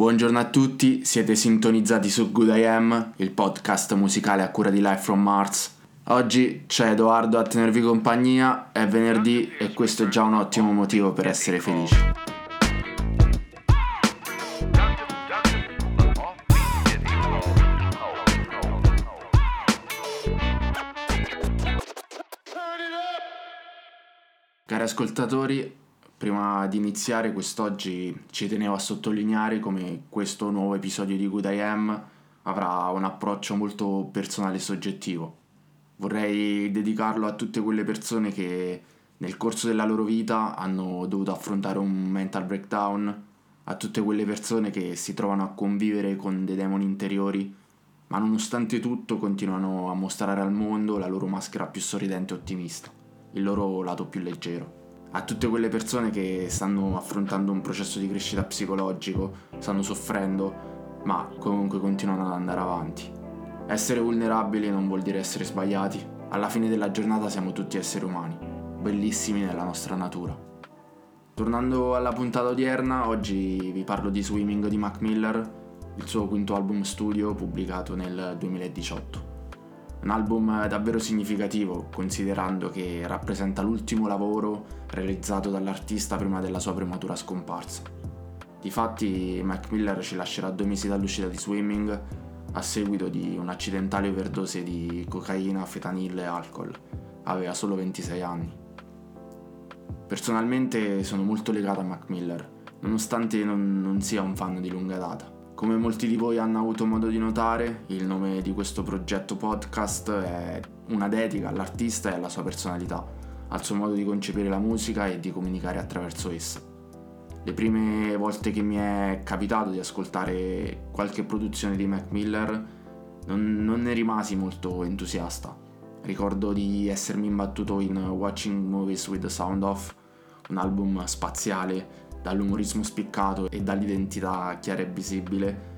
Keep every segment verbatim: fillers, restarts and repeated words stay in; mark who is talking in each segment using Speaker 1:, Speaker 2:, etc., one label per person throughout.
Speaker 1: Buongiorno a tutti, siete sintonizzati su Good I Am, il podcast musicale a cura di Live from Mars. Oggi c'è Edoardo a tenervi compagnia, è venerdì e questo è già un ottimo motivo per essere felici. Cari ascoltatori, prima di iniziare quest'oggi ci tenevo a sottolineare come questo nuovo episodio di Good I Am avrà un approccio molto personale e soggettivo. Vorrei dedicarlo a tutte quelle persone che nel corso della loro vita hanno dovuto affrontare un mental breakdown, a tutte quelle persone che si trovano a convivere con dei demoni interiori, ma nonostante tutto continuano a mostrare al mondo la loro maschera più sorridente e ottimista, il loro lato più leggero. A tutte quelle persone che stanno affrontando un processo di crescita psicologico, stanno soffrendo, ma comunque continuano ad andare avanti. Essere vulnerabili non vuol dire essere sbagliati. Alla fine della giornata siamo tutti esseri umani, bellissimi nella nostra natura. Tornando alla puntata odierna, oggi vi parlo di Swimming di Mac Miller, il suo quinto album studio pubblicato nel duemiladiciotto. Un album davvero significativo, considerando che rappresenta l'ultimo lavoro realizzato dall'artista prima della sua prematura scomparsa. Difatti, Mac Miller ci lascerà due mesi dall'uscita di Swimming a seguito di un'accidentale overdose di cocaina, fentanil e alcol. Aveva solo ventisei anni. Personalmente sono molto legato a Mac Miller, nonostante non, non sia un fan di lunga data. Come molti di voi hanno avuto modo di notare, il nome di questo progetto podcast è una dedica all'artista e alla sua personalità, al suo modo di concepire la musica e di comunicare attraverso essa. Le prime volte che mi è capitato di ascoltare qualche produzione di Mac Miller non, non ne rimasi molto entusiasta. Ricordo di essermi imbattuto in Watching Movies with the Sound Off, un album spaziale dall'umorismo spiccato e dall'identità chiara e visibile,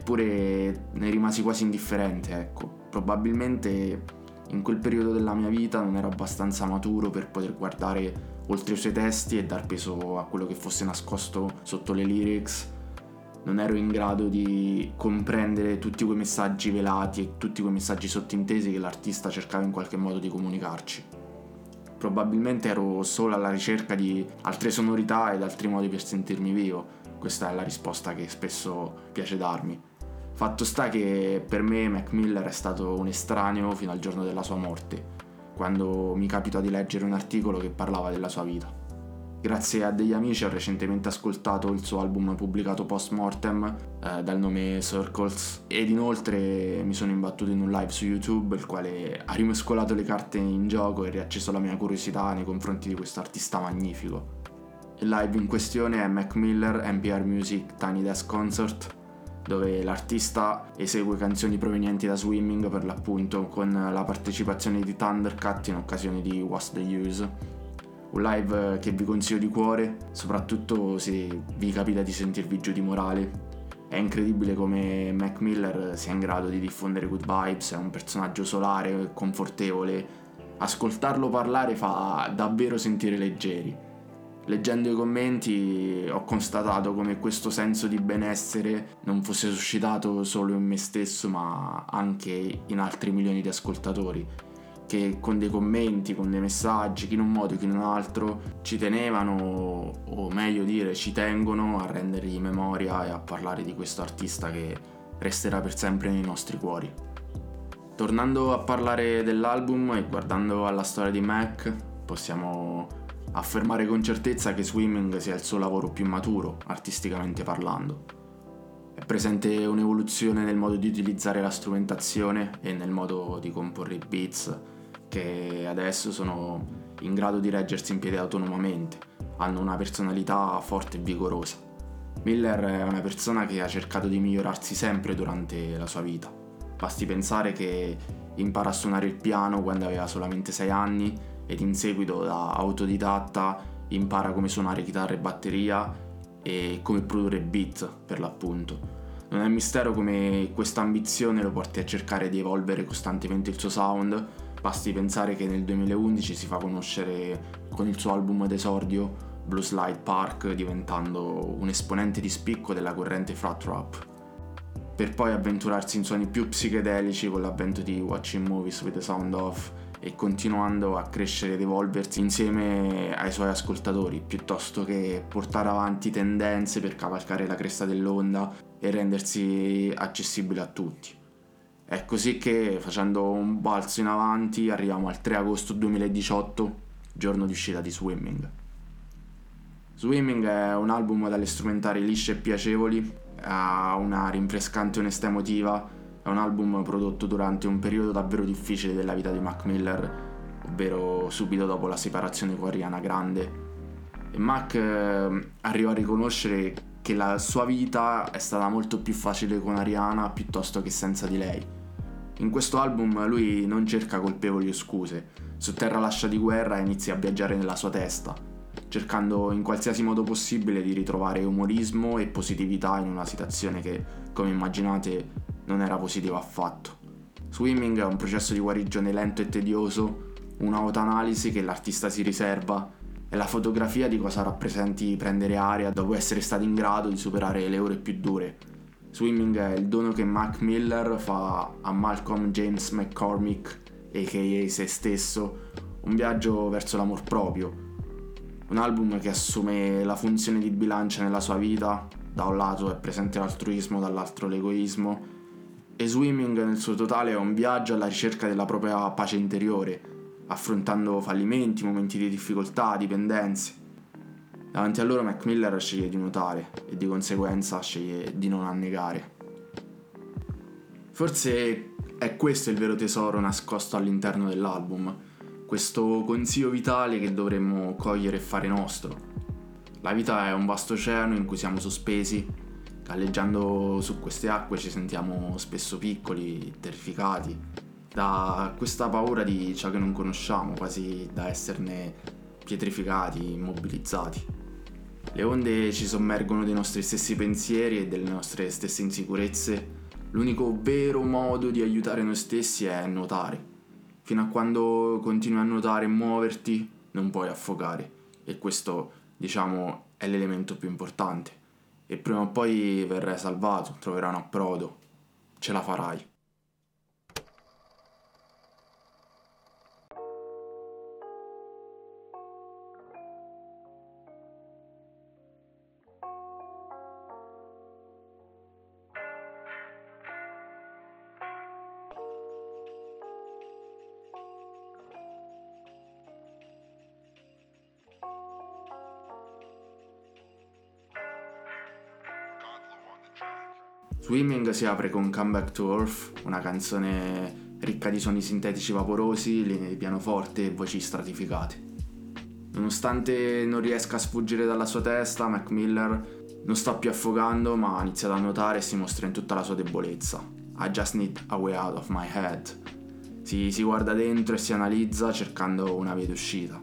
Speaker 1: eppure ne rimasi quasi indifferente, ecco. Probabilmente in quel periodo della mia vita non ero abbastanza maturo per poter guardare oltre i suoi testi e dar peso a quello che fosse nascosto sotto le lyrics. Non ero in grado di comprendere tutti quei messaggi velati e tutti quei messaggi sottintesi che l'artista cercava in qualche modo di comunicarci. Probabilmente ero solo alla ricerca di altre sonorità ed altri modi per sentirmi vivo. Questa è la risposta che spesso piace darmi. Fatto sta che per me Mac Miller è stato un estraneo fino al giorno della sua morte, quando mi capitò di leggere un articolo che parlava della sua vita. Grazie a degli amici ho recentemente ascoltato il suo album pubblicato post mortem eh, dal nome Circles, ed inoltre mi sono imbattuto in un live su YouTube, il quale ha rimescolato le carte in gioco e riacceso la mia curiosità nei confronti di questo artista magnifico. Il live in questione è Mac Miller N P R Music Tiny Desk Concert, dove l'artista esegue canzoni provenienti da Swimming, per l'appunto, con la partecipazione di Thundercat in occasione di What's the Use. Un live che vi consiglio di cuore, soprattutto se vi capita di sentirvi giù di morale. È incredibile come Mac Miller sia in grado di diffondere good vibes, è un personaggio solare e confortevole. Ascoltarlo parlare fa davvero sentire leggeri. Leggendo i commenti ho constatato come questo senso di benessere non fosse suscitato solo in me stesso, ma anche in altri milioni di ascoltatori, che con dei commenti, con dei messaggi, chi in un modo, chi in un altro, ci tenevano, o meglio dire ci tengono, a rendergli memoria e a parlare di questo artista che resterà per sempre nei nostri cuori. Tornando a parlare dell'album e guardando alla storia di Mac, possiamo affermare con certezza che Swimming sia il suo lavoro più maturo, artisticamente parlando. È presente un'evoluzione nel modo di utilizzare la strumentazione e nel modo di comporre i beats, che adesso sono in grado di reggersi in piedi autonomamente, hanno una personalità forte e vigorosa. Miller è una persona che ha cercato di migliorarsi sempre durante la sua vita. Basti pensare che impara a suonare il piano quando aveva solamente sei anni ed in seguito da autodidatta impara come suonare chitarra e batteria e come produrre beat, per l'appunto. Non è mistero come questa ambizione lo porti a cercare di evolvere costantemente il suo sound. Basti pensare che nel duemilaundici si fa conoscere con il suo album d'esordio Blue Slide Park, diventando un esponente di spicco della corrente frat rap, per poi avventurarsi in suoni più psichedelici con l'avvento di Watching Movies with the Sound Off e continuando a crescere ed evolversi insieme ai suoi ascoltatori, piuttosto che portare avanti tendenze per cavalcare la cresta dell'onda e rendersi accessibile a tutti. È così che, facendo un balzo in avanti, arriviamo al tre agosto duemiladiciotto, giorno di uscita di Swimming. Swimming è un album dalle strumentali lisce e piacevoli, ha una rinfrescante onestà emotiva. È un album prodotto durante un periodo davvero difficile della vita di Mac Miller, ovvero subito dopo la separazione con Ariana Grande. E Mac eh, arriva a riconoscere che la sua vita è stata molto più facile con Ariana piuttosto che senza di lei. In questo album lui non cerca colpevoli o scuse, sotterra l'ascia di guerra e inizia a viaggiare nella sua testa, cercando in qualsiasi modo possibile di ritrovare umorismo e positività in una situazione che, come immaginate, non era positiva affatto. Swimming è un processo di guarigione lento e tedioso, un'autoanalisi che l'artista si riserva, è la fotografia di cosa rappresenti prendere aria dopo essere stati in grado di superare le ore più dure. Swimming è il dono che Mac Miller fa a Malcolm James McCormick, a k a se stesso, un viaggio verso l'amor proprio. Un album che assume la funzione di bilancia nella sua vita, da un lato è presente l'altruismo, dall'altro l'egoismo, e Swimming nel suo totale è un viaggio alla ricerca della propria pace interiore, affrontando fallimenti, momenti di difficoltà, dipendenze. Davanti a loro Mac Miller sceglie di nuotare e di conseguenza sceglie di non annegare. Forse è questo il vero tesoro nascosto all'interno dell'album, questo consiglio vitale che dovremmo cogliere e fare nostro. La vita è un vasto oceano in cui siamo sospesi. Galleggiando su queste acque ci sentiamo spesso piccoli, terrificati, da questa paura di ciò che non conosciamo, quasi da esserne pietrificati, immobilizzati. Le onde ci sommergono dei nostri stessi pensieri e delle nostre stesse insicurezze. L'unico vero modo di aiutare noi stessi è nuotare. Fino a quando continui a nuotare e muoverti, non puoi affogare. E questo, diciamo, è l'elemento più importante. E prima o poi verrai salvato, troverai un approdo, ce la farai. Swimming si apre con Come Back to Earth, una canzone ricca di suoni sintetici vaporosi, linee di pianoforte e voci stratificate. Nonostante non riesca a sfuggire dalla sua testa, Mac Miller non sta più affogando, ma ha iniziato a nuotare e si mostra in tutta la sua debolezza. I just need a way out of my head. Si, si guarda dentro e si analizza cercando una via d'uscita.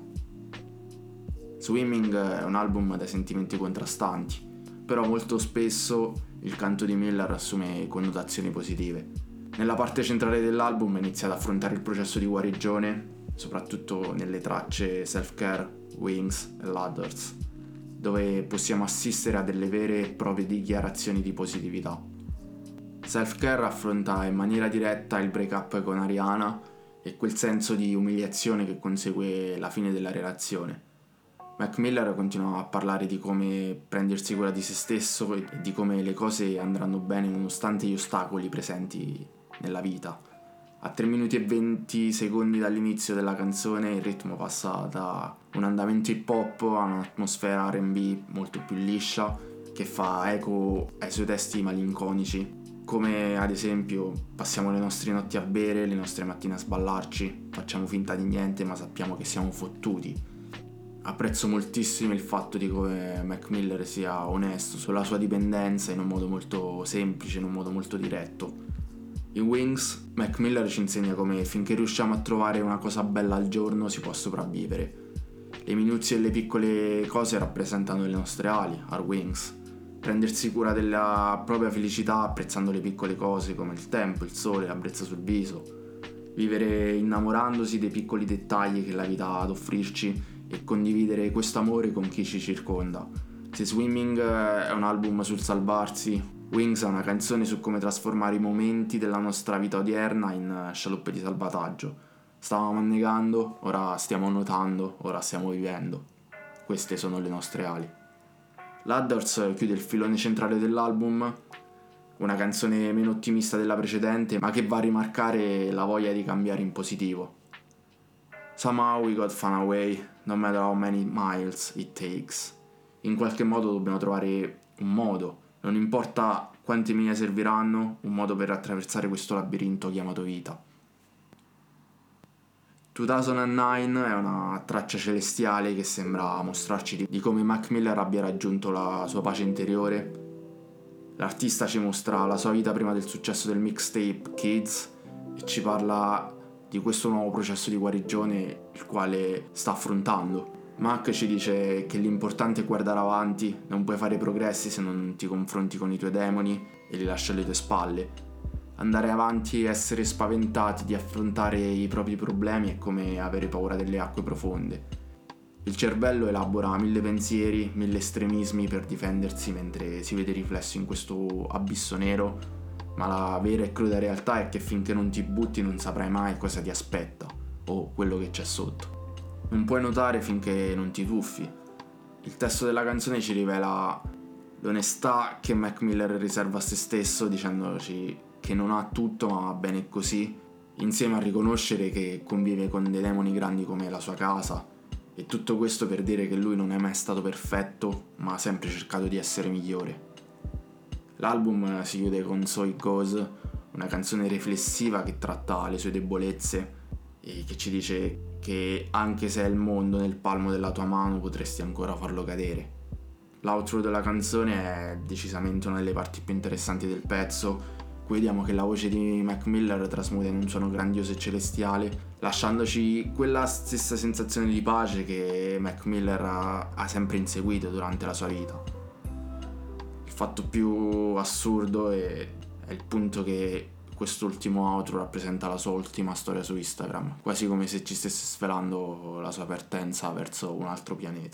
Speaker 1: Swimming è un album dai sentimenti contrastanti, però molto spesso il canto di Miller assume connotazioni positive. Nella parte centrale dell'album inizia ad affrontare il processo di guarigione, soprattutto nelle tracce Self-Care, Wings e Ladders, dove possiamo assistere a delle vere e proprie dichiarazioni di positività. Self-Care affronta in maniera diretta il break-up con Ariana e quel senso di umiliazione che consegue la fine della relazione. Mac Miller continua a parlare di come prendersi cura di se stesso e di come le cose andranno bene nonostante gli ostacoli presenti nella vita. A tre minuti e venti secondi dall'inizio della canzone il ritmo passa da un andamento hip hop a un'atmosfera R and B molto più liscia che fa eco ai suoi testi malinconici, come ad esempio passiamo le nostre notti a bere, le nostre mattine a sballarci, facciamo finta di niente ma sappiamo che siamo fottuti. Apprezzo moltissimo il fatto di come Mac Miller sia onesto sulla sua dipendenza in un modo molto semplice, in un modo molto diretto. In Wings, Mac Miller ci insegna come finché riusciamo a trovare una cosa bella al giorno si può sopravvivere. Le minuzie e le piccole cose rappresentano le nostre ali, our wings. Prendersi cura della propria felicità apprezzando le piccole cose come il tempo, il sole, la brezza sul viso. Vivere innamorandosi dei piccoli dettagli che la vita ha ad offrirci e condividere questo amore con chi ci circonda. Se Swimming è un album sul salvarsi, Wings è una canzone su come trasformare i momenti della nostra vita odierna in scialuppe di salvataggio. Stavamo annegando, ora stiamo nuotando, ora stiamo vivendo. Queste sono le nostre ali. Ladders chiude il filone centrale dell'album, una canzone meno ottimista della precedente, ma che va a rimarcare la voglia di cambiare in positivo. Somehow we got fun away, no matter how many miles it takes. In qualche modo dobbiamo trovare un modo, non importa quante miglia serviranno, un modo per attraversare questo labirinto chiamato vita. duemilanove è una traccia celestiale che sembra mostrarci di, di come Mac Miller abbia raggiunto la sua pace interiore. L'artista ci mostra la sua vita prima del successo del mixtape Kids e ci parla di questo nuovo processo di guarigione il quale sta affrontando. Mac ci dice che l'importante è guardare avanti, non puoi fare progressi se non ti confronti con i tuoi demoni e li lasci alle tue spalle. Andare avanti e essere spaventati di affrontare i propri problemi è come avere paura delle acque profonde. Il cervello elabora mille pensieri, mille estremismi per difendersi mentre si vede riflesso in questo abisso nero, ma la vera e cruda realtà è che finché non ti butti non saprai mai cosa ti aspetta o quello che c'è sotto. Non puoi nuotare finché non ti tuffi. Il testo della canzone ci rivela l'onestà che Mac Miller riserva a se stesso, dicendoci che non ha tutto ma va bene così, insieme a riconoscere che convive con dei demoni grandi come la sua casa, e tutto questo per dire che lui non è mai stato perfetto ma ha sempre cercato di essere migliore. L'album si chiude con So It Goes, una canzone riflessiva che tratta le sue debolezze e che ci dice che anche se è il mondo nel palmo della tua mano potresti ancora farlo cadere. L'outro della canzone è decisamente una delle parti più interessanti del pezzo. Qui vediamo che la voce di Mac Miller trasmuta in un suono grandioso e celestiale, lasciandoci quella stessa sensazione di pace che Mac Miller ha, ha sempre inseguito durante la sua vita. Il fatto più assurdo è, è il punto che quest'ultimo outro rappresenta la sua ultima storia su Instagram, quasi come se ci stesse svelando la sua partenza verso un altro pianeta.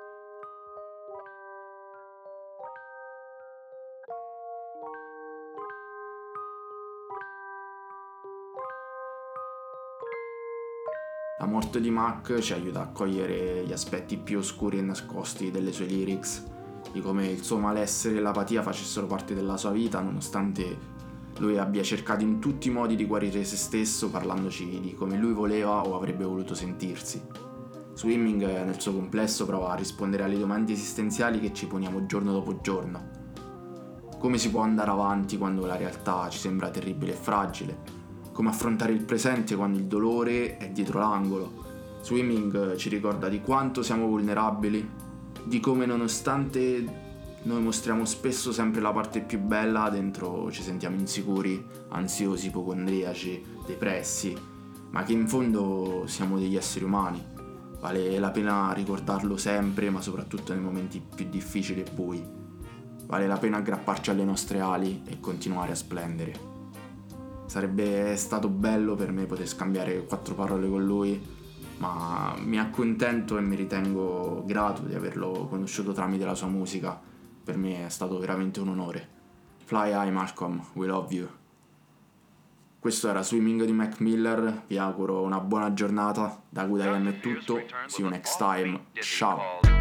Speaker 1: La morte di Mac ci aiuta a cogliere gli aspetti più oscuri e nascosti delle sue lyrics, di come il suo malessere e l'apatia facessero parte della sua vita, nonostante lui abbia cercato in tutti i modi di guarire se stesso, parlandoci di come lui voleva o avrebbe voluto sentirsi. Swimming nel suo complesso prova a rispondere alle domande esistenziali che ci poniamo giorno dopo giorno. Come si può andare avanti quando la realtà ci sembra terribile e fragile? Come affrontare il presente quando il dolore è dietro l'angolo? Swimming ci ricorda di quanto siamo vulnerabili, di come nonostante noi mostriamo spesso sempre la parte più bella, dentro ci sentiamo insicuri, ansiosi, ipocondriaci, depressi, ma che in fondo siamo degli esseri umani. Vale la pena ricordarlo sempre, ma soprattutto nei momenti più difficili e bui. Vale la pena aggrapparci alle nostre ali e continuare a splendere. Sarebbe stato bello per me poter scambiare quattro parole con lui, ma mi accontento e mi ritengo grato di averlo conosciuto tramite la sua musica. Per me è stato veramente un onore. Fly high Malcolm, we love you. Questo era Swimming di Mac Miller, vi auguro una buona giornata, da Good I Am è tutto, see you next time, ciao!